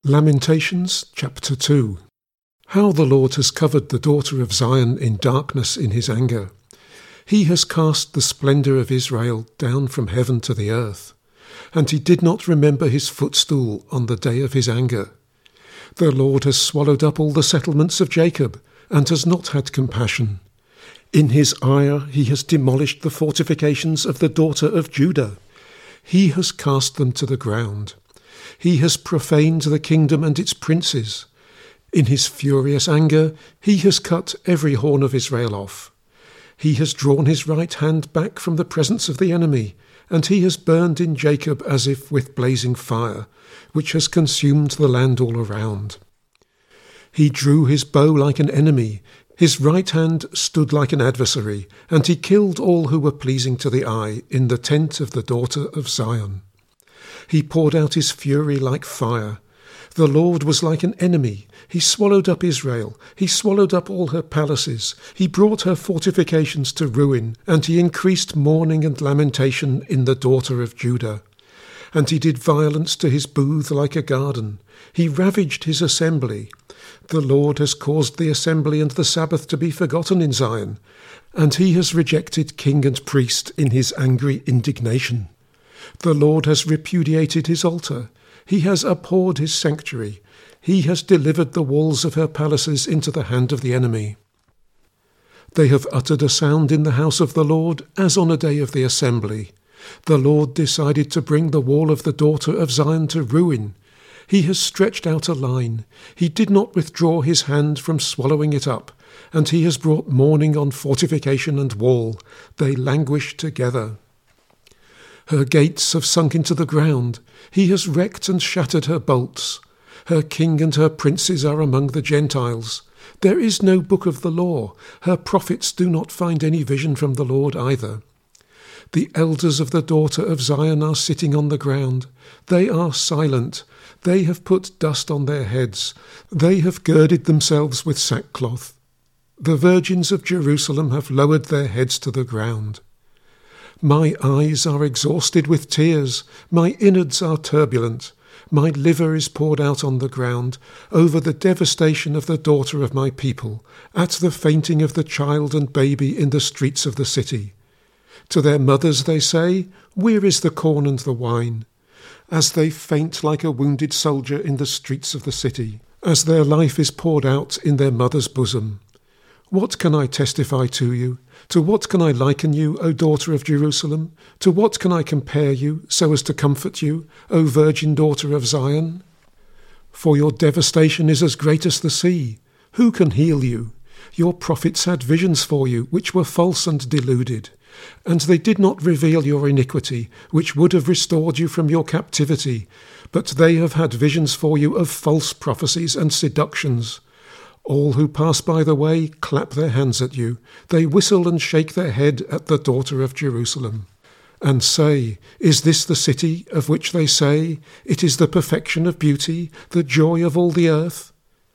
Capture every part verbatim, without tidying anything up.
Lamentations chapter two. How the Lord has covered the daughter of Zion in darkness in his anger. He has cast the splendour of Israel down from heaven to the earth, and he did not remember his footstool on the day of his anger. The Lord has swallowed up all the settlements of Jacob, and has not had compassion. In his ire he has demolished the fortifications of the daughter of Judah. He has cast them to the ground. He has profaned the kingdom and its princes. In his furious anger he has cut every horn of Israel off. He has drawn his right hand back from the presence of the enemy, and he has burned in Jacob as if with blazing fire, which has consumed the land all around. He drew his bow like an enemy, his right hand stood like an adversary, and he killed all who were pleasing to the eye in the tent of the daughter of Zion. He poured out his fury like fire. The Lord was like an enemy. He swallowed up Israel. He swallowed up all her palaces. He brought her fortifications to ruin, and he increased mourning and lamentation in the daughter of Judah. And he did violence to his booth like a garden. He ravaged his assembly. The Lord has caused the assembly and the Sabbath to be forgotten in Zion, and he has rejected king and priest in his angry indignation. The Lord has repudiated his altar. He has abhorred his sanctuary. He has delivered the walls of her palaces into the hand of the enemy. They have uttered a sound in the house of the Lord as on a day of the assembly. The Lord decided to bring the wall of the daughter of Zion to ruin. He has stretched out a line. He did not withdraw his hand from swallowing it up, and he has brought mourning on fortification and wall. They languish together. Her gates have sunk into the ground. He has wrecked and shattered her bolts. Her king and her princes are among the Gentiles. There is no book of the law. Her prophets do not find any vision from the Lord either. The elders of the daughter of Zion are sitting on the ground. They are silent. They have put dust on their heads. They have girded themselves with sackcloth. The virgins of Jerusalem have lowered their heads to the ground. My eyes are exhausted with tears. My innards are turbulent. My liver is poured out on the ground over the devastation of the daughter of my people, at the fainting of the child and baby in the streets of the city. To their mothers they say, "Where is the corn and the wine?" As they faint like a wounded soldier in the streets of the city, as their life is poured out in their mother's bosom. What can I testify to you? To what can I liken you, O daughter of Jerusalem? To what can I compare you, so as to comfort you, O virgin daughter of Zion? For your devastation is as great as the sea. Who can heal you? Your prophets had visions for you, which were false and deluded. And they did not reveal your iniquity, which would have restored you from your captivity. But they have had visions for you of false prophecies and seductions. All who pass by the way clap their hands at you. They whistle and shake their head at the daughter of Jerusalem, and say, "Is this the city of which they say, 'It is the perfection of beauty, the joy of all the earth'?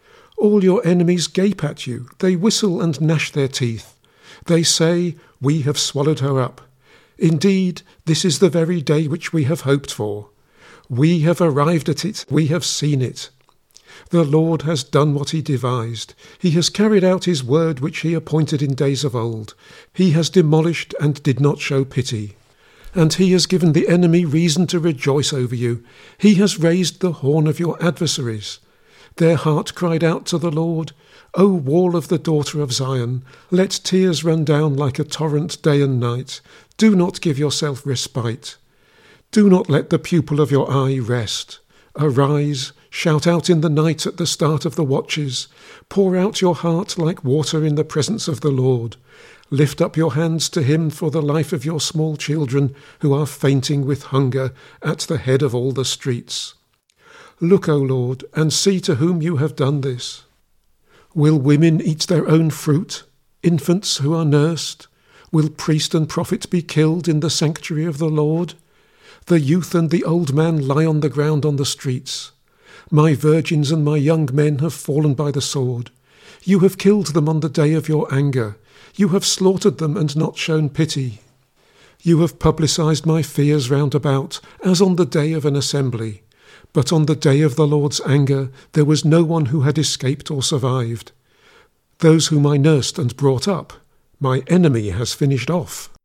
All your enemies gape at you. They whistle and gnash their teeth. They say, 'We have swallowed her up.' Indeed, this is the very day which we have hoped for. We have arrived at it. We have seen it. The Lord has done what he devised. He has carried out his word which he appointed in days of old. He has demolished and did not show pity. And he has given the enemy reason to rejoice over you. He has raised the horn of your adversaries. Their heart cried out to the Lord, 'O wall of the daughter of Zion, let tears run down like a torrent day and night. Do not give yourself respite. Do not let the pupil of your eye rest. Arise, shout out in the night at the start of the watches. Pour out your heart like water in the presence of the Lord. Lift up your hands to him for the life of your small children who are fainting with hunger at the head of all the streets. Look, O Lord, and see to whom you have done this. Will women eat their own fruit, infants who are nursed? Will priest and prophet be killed in the sanctuary of the Lord? The youth and the old man lie on the ground on the streets. My virgins and my young men have fallen by the sword. You have killed them on the day of your anger. You have slaughtered them and not shown pity. You have publicized my fears round about, as on the day of an assembly. But on the day of the Lord's anger there was no one who had escaped or survived. Those whom I nursed and brought up, my enemy has finished off.